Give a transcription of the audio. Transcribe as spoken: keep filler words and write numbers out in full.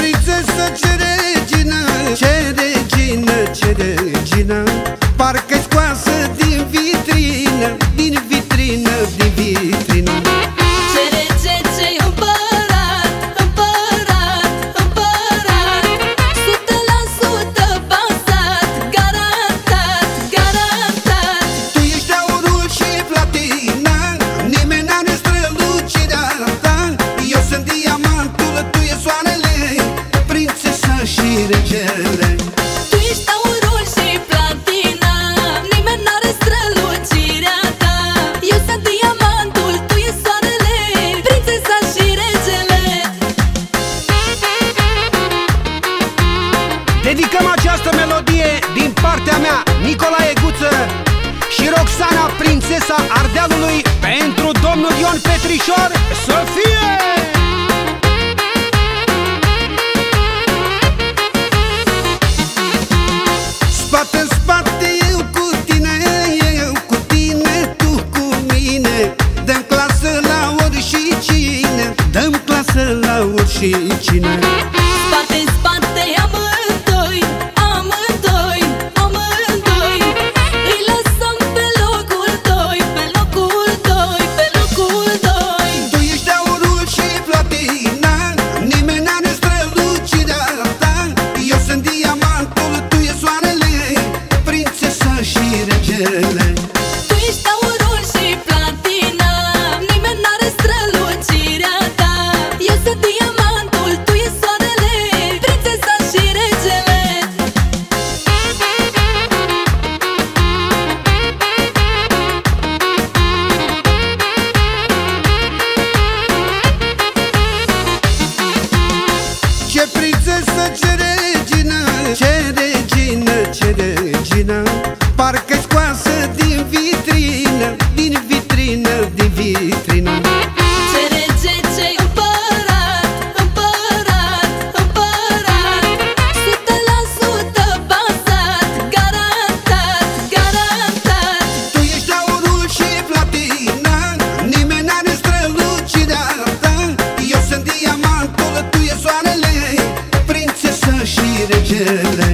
prințesă, ce regină, ce regină, ce regină, parcă-i scoasă din vitrină, din vitrină, din vitrină. Ce rege, ce împărat, împărat, împărat, sută la sută pasat, garantat, garantat. Tu ești aurul și platina, nimeni n-are strălucirea ta. Eu sunt diamantul, tu e soarele, prințesa și regele. Tu ești aurul și platina, nimeni n-are strălucirea ta. Eu sunt diamantul, tu e soarele, prințesa și regele. Dedicăm această melodie din partea mea, Nicolae Guță și Roxana, prințesa Ardealului, pentru domnul Ion Petrișor. Să fie! Spate în spate, eu cu tine, eu cu tine, tu cu mine. Dăm clasă la oricine, dăm clasă la oricine. Spate în spate, amândoi, amândoi, amândoi, îi lăsăm pe locul doi, pe locul doi, pe locul doi. Tu ești aurul și platina, nimeni n-are strălucirea ta. Eu sunt diamantul, tu e soarele, prințesa și regele. Tu ești aurul și platina, nimeni n-are strălucirea ta. Eu sunt diamantul, tu e soarele, prințesa și regele. Ce prințesă, ce regină, ce regină, ce regină, parcă-i scoasă din vitrină, din vitrină, din vitrină. Ce rege, ce împărat, împărat, împărat, sută la sută pasat, garantat, garantat. Tu ești aurul și platina, nimeni n-are strălucirea ta. Eu sunt diamantul, tu e soarele, prințesa și regele.